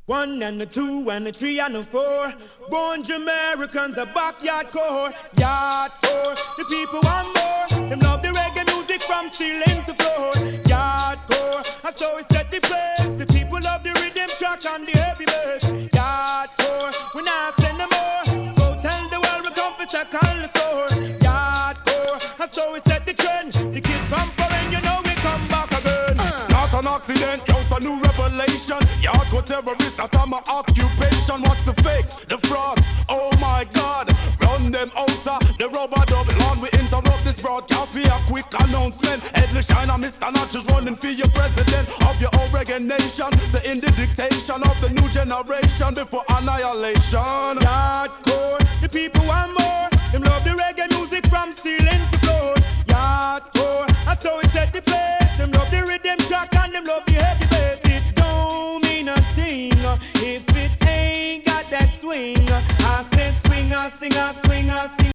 One and the two and the three and the four. Born Jamaicans, a backyard core. Yard core, the people want more. Them love the reggae music from ceiling to floor. Yard core, and so we set the place. The people love the rhythm track and the heavy bass. Yard core, we not send them more. Go tell the world we come for second the score. Yard core, and so we set the trend. The kids from foreign, you know we come back again. Not an accident, it's a new revelation. Yardcore terrorist, that's my occupation. What's the fakes, the frauds? Oh my God, run them outer the rubber dub. Long we interrupt this broadcast. Be a quick announcement. Headless Shiner, Mr. Natch is running for your president of your own reggae nation. To end the dictation of the new generation before annihilation. Yardcore, the people want more. Them love the reggae music from ceiling to floor. Yardcore, and so we set the pace. Them love the rhythm track and them love the heavy bass. It don't mean a thing if it ain't got that swing. I said swing, I sing, I swing, I sing.